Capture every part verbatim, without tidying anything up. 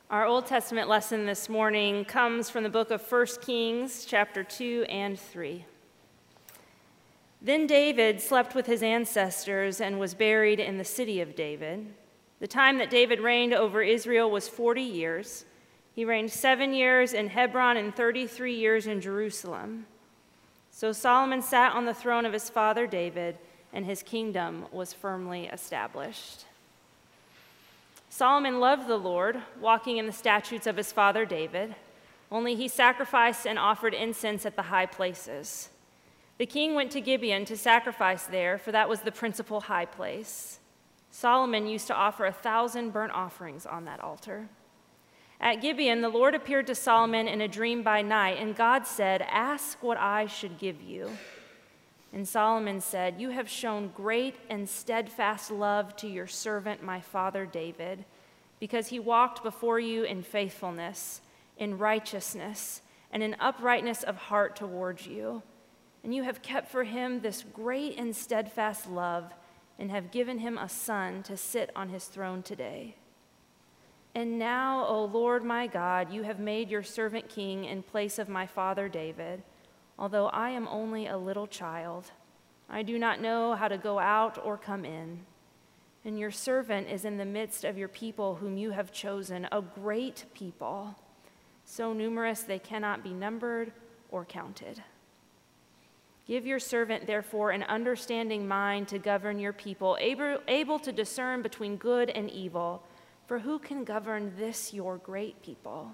Our Old Testament lesson this morning comes from the book of First Kings, chapter two and three. Then David slept with his ancestors and was buried in the city of David. The time that David reigned over Israel was forty years. He reigned seven years in Hebron and thirty-three years in Jerusalem. So Solomon sat on the throne of his father David, and his kingdom was firmly established. Solomon loved the Lord, walking in the statutes of his father David, only he sacrificed and offered incense at the high places. The king went to Gibeon to sacrifice there, for that was the principal high place. Solomon used to offer a thousand burnt offerings on that altar. At Gibeon, the Lord appeared to Solomon in a dream by night, and God said, "Ask what I should give you." And Solomon said, "You have shown great and steadfast love to your servant, my father David, because he walked before you in faithfulness, in righteousness, and in uprightness of heart towards you. And you have kept for him this great and steadfast love, and have given him a son to sit on his throne today. And now, O Lord my God, you have made your servant king in place of my father David. Although I am only a little child, I do not know how to go out or come in. And your servant is in the midst of your people whom you have chosen, a great people, so numerous they cannot be numbered or counted. Give your servant, therefore, an understanding mind to govern your people, able, able to discern between good and evil, for who can govern this your great people?"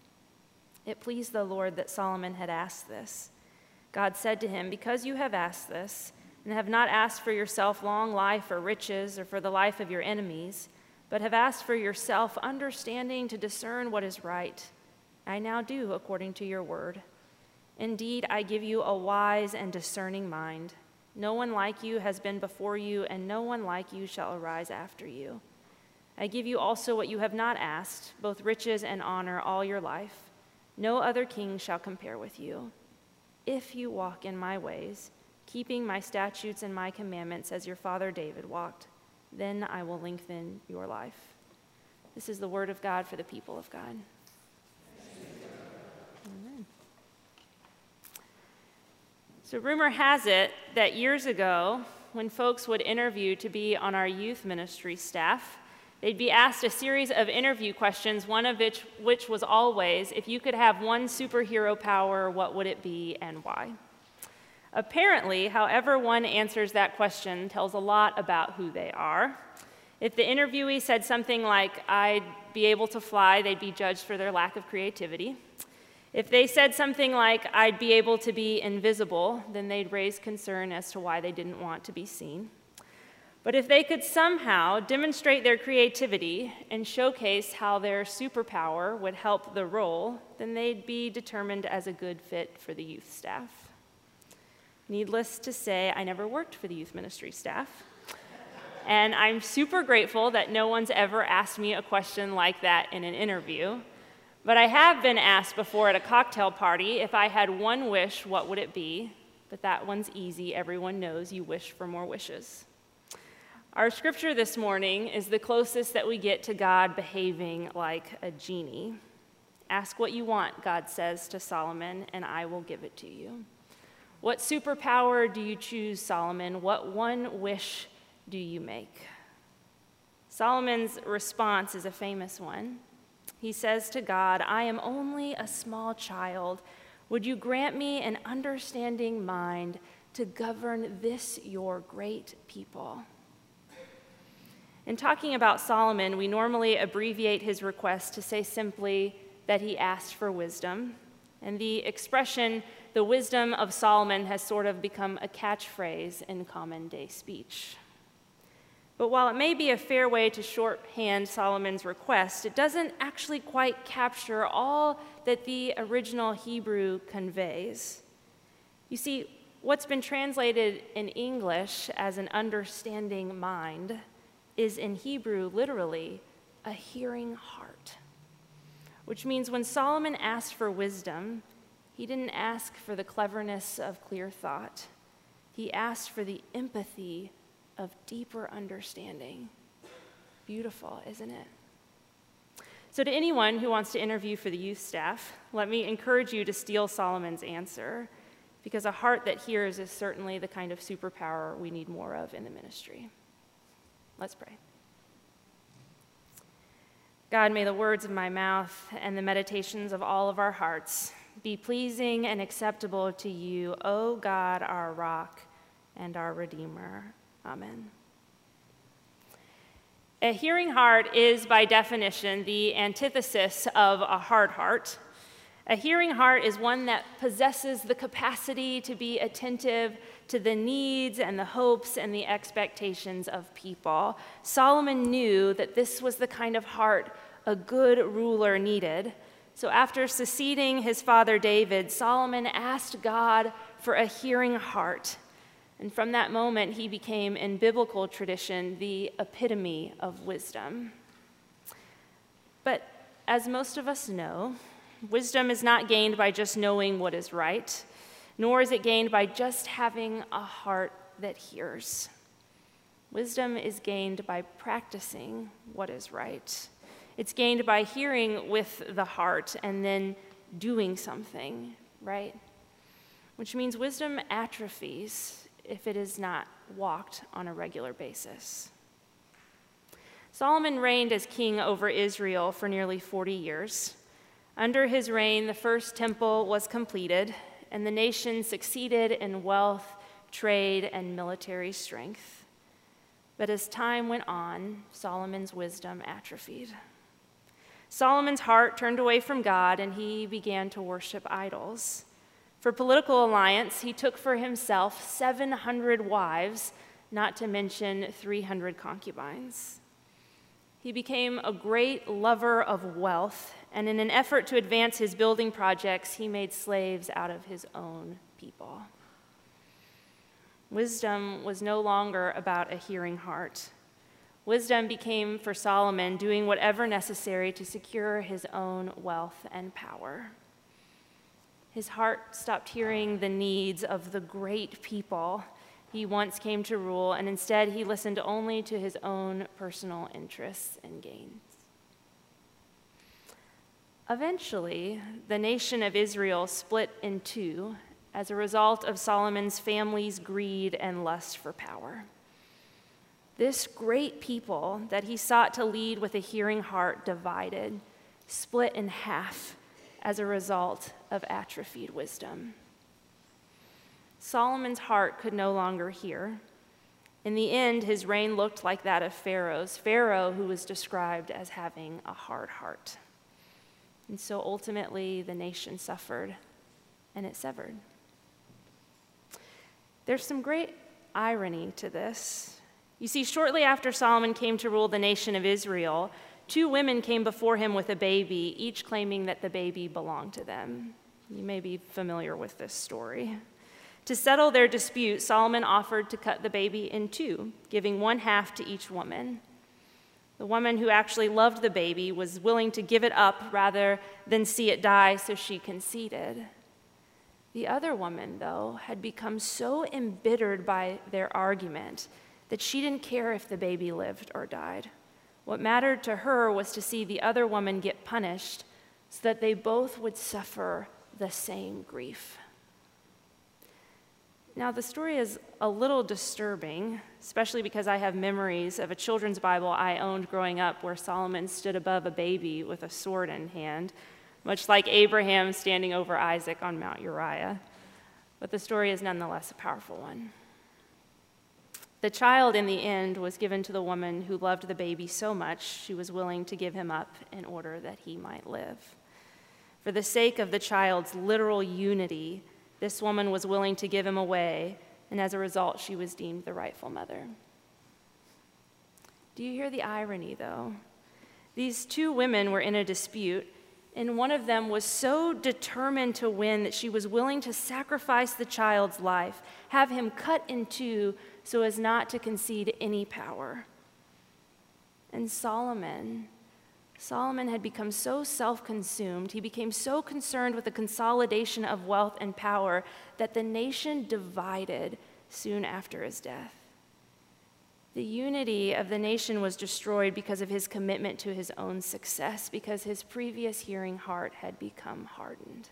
It pleased the Lord that Solomon had asked this. God said to him, "Because you have asked this, and have not asked for yourself long life or riches or for the life of your enemies, but have asked for yourself understanding to discern what is right, I now do according to your word. Indeed, I give you a wise and discerning mind. No one like you has been before you, and no one like you shall arise after you. I give you also what you have not asked, both riches and honor all your life. No other king shall compare with you. If you walk in my ways, keeping my statutes and my commandments as your father David walked, then I will lengthen your life." This is the word of God for the people of God. Amen. So rumor has it that years ago, when folks would interview to be on our youth ministry staff, they'd be asked a series of interview questions, one of which, which was always, if you could have one superhero power, what would it be and why? Apparently, however one answers that question tells a lot about who they are. If the interviewee said something like, "I'd be able to fly," they'd be judged for their lack of creativity. If they said something like, "I'd be able to be invisible," then they'd raise concern as to why they didn't want to be seen. But if they could somehow demonstrate their creativity and showcase how their superpower would help the role, then they'd be determined as a good fit for the youth staff. Needless to say, I never worked for the youth ministry staff. And I'm super grateful that no one's ever asked me a question like that in an interview. But I have been asked before at a cocktail party, if I had one wish, what would it be? But that one's easy. Everyone knows you wish for more wishes. Our scripture this morning is the closest that we get to God behaving like a genie. "Ask what you want," God says to Solomon, "and I will give it to you." What superpower do you choose, Solomon? What one wish do you make? Solomon's response is a famous one. He says to God, "I am only a small child. Would you grant me an understanding mind to govern this your great people?" In talking about Solomon, we normally abbreviate his request to say simply that he asked for wisdom. And the expression, "the wisdom of Solomon," has sort of become a catchphrase in common day speech. But while it may be a fair way to shorthand Solomon's request, it doesn't actually quite capture all that the original Hebrew conveys. You see, what's been translated in English as an understanding mind is in Hebrew literally a hearing heart, which means when Solomon asked for wisdom, he didn't ask for the cleverness of clear thought. He asked for the empathy of deeper understanding. Beautiful, isn't it? So to anyone who wants to interview for the youth staff, let me encourage you to steal Solomon's answer, because a heart that hears is certainly the kind of superpower we need more of in the ministry. Let's pray. God, may the words of my mouth and the meditations of all of our hearts be pleasing and acceptable to you, O God, our rock and our Redeemer. Amen. A hearing heart is, by definition, the antithesis of a hard heart. A hearing heart is one that possesses the capacity to be attentive to the needs and the hopes and the expectations of people. Solomon knew that this was the kind of heart a good ruler needed. So after succeeding his father David, Solomon asked God for a hearing heart. And from that moment, he became, in biblical tradition, the epitome of wisdom. But as most of us know, wisdom is not gained by just knowing what is right, nor is it gained by just having a heart that hears. Wisdom is gained by practicing what is right. It's gained by hearing with the heart and then doing something, right? Which means wisdom atrophies if it is not walked on a regular basis. Solomon reigned as king over Israel for nearly forty years. Under his reign, the first temple was completed, and the nation succeeded in wealth, trade, and military strength. But as time went on, Solomon's wisdom atrophied. Solomon's heart turned away from God, and he began to worship idols. For political alliance, he took for himself seven hundred wives, not to mention three hundred concubines. He became a great lover of wealth, and in an effort to advance his building projects, he made slaves out of his own people. Wisdom was no longer about a hearing heart. Wisdom became, for Solomon, doing whatever necessary to secure his own wealth and power. His heart stopped hearing the needs of the great people he once came to rule, and instead he listened only to his own personal interests and gains. Eventually, the nation of Israel split in two as a result of Solomon's family's greed and lust for power. This great people that he sought to lead with a hearing heart divided, split in half as a result of atrophied wisdom. Solomon's heart could no longer hear. In the end, his reign looked like that of Pharaoh's, Pharaoh who was described as having a hard heart. And so ultimately, the nation suffered, and it severed. There's some great irony to this. You see, shortly after Solomon came to rule the nation of Israel, two women came before him with a baby, each claiming that the baby belonged to them. You may be familiar with this story. To settle their dispute, Solomon offered to cut the baby in two, giving one half to each woman. The woman who actually loved the baby was willing to give it up rather than see it die, so she conceded. The other woman, though, had become so embittered by their argument that she didn't care if the baby lived or died. What mattered to her was to see the other woman get punished so that they both would suffer the same grief. Now, the story is a little disturbing, especially because I have memories of a children's Bible I owned growing up where Solomon stood above a baby with a sword in hand, much like Abraham standing over Isaac on Mount Uriah. But the story is nonetheless a powerful one. The child, in the end, was given to the woman who loved the baby so much she was willing to give him up in order that he might live. For the sake of the child's literal unity, this woman was willing to give him away, and as a result, she was deemed the rightful mother. Do you hear the irony, though? These two women were in a dispute, and one of them was so determined to win that she was willing to sacrifice the child's life, have him cut in two so as not to concede any power. And Solomon, Solomon had become so self-consumed, he became so concerned with the consolidation of wealth and power that the nation divided soon after his death. The unity of the nation was destroyed because of his commitment to his own success, because his previous hearing heart had become hardened.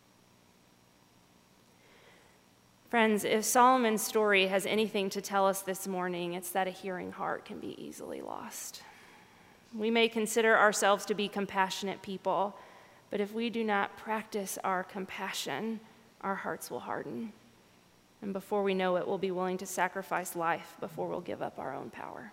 Friends, if Solomon's story has anything to tell us this morning, it's that a hearing heart can be easily lost. We may consider ourselves to be compassionate people, but if we do not practice our compassion, our hearts will harden. And before we know it, we'll be willing to sacrifice life before we'll give up our own power.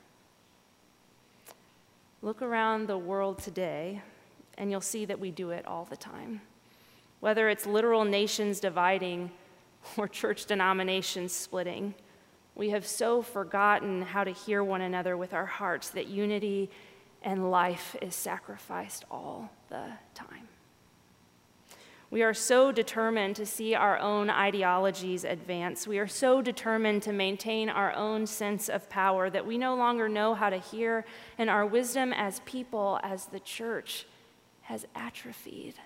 Look around the world today, and you'll see that we do it all the time. Whether it's literal nations dividing or church denominations splitting, we have so forgotten how to hear one another with our hearts that unity and life is sacrificed all the time. We are so determined to see our own ideologies advance. We are so determined to maintain our own sense of power that we no longer know how to hear, and our wisdom as people, as the church, has atrophied.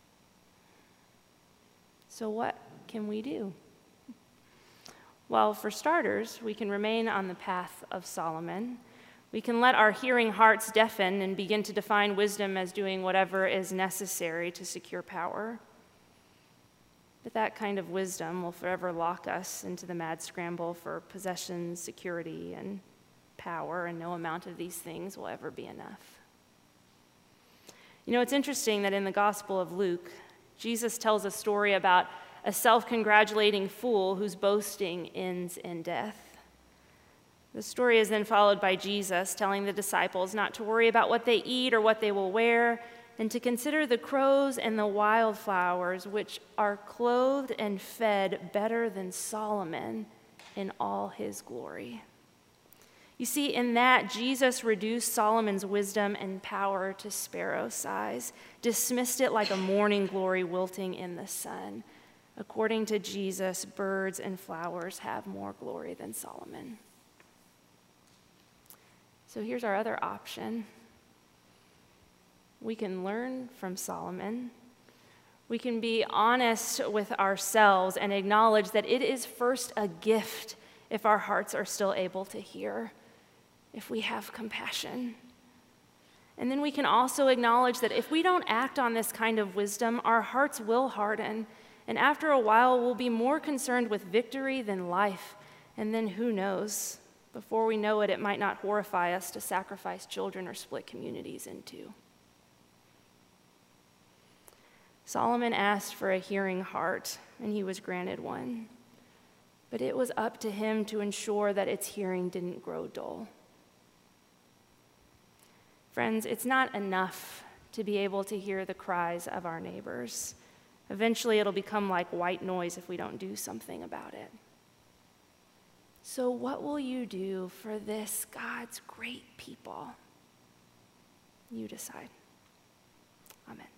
So what can we do? Well, for starters, we can remain on the path of Solomon. We can let our hearing hearts deafen and begin to define wisdom as doing whatever is necessary to secure power. But that kind of wisdom will forever lock us into the mad scramble for possessions, security, and power, and no amount of these things will ever be enough. You know, it's interesting that in the Gospel of Luke, Jesus tells a story about a self-congratulating fool whose boasting ends in death. The story is then followed by Jesus telling the disciples not to worry about what they eat or what they will wear, and to consider the crows and the wildflowers, which are clothed and fed better than Solomon in all his glory. You see, in that, Jesus reduced Solomon's wisdom and power to sparrow size, dismissed it like a morning glory wilting in the sun. According to Jesus, birds and flowers have more glory than Solomon. So here's our other option. We can learn from Solomon. We can be honest with ourselves and acknowledge that it is first a gift if our hearts are still able to hear, if we have compassion. And then we can also acknowledge that if we don't act on this kind of wisdom, our hearts will harden, and after a while we'll be more concerned with victory than life. And then who knows? Before we know it, it might not horrify us to sacrifice children or split communities in two. Solomon asked for a hearing heart, and he was granted one. But it was up to him to ensure that its hearing didn't grow dull. Friends, it's not enough to be able to hear the cries of our neighbors. Eventually, it'll become like white noise if we don't do something about it. So what will you do for this God's great people? You decide. Amen.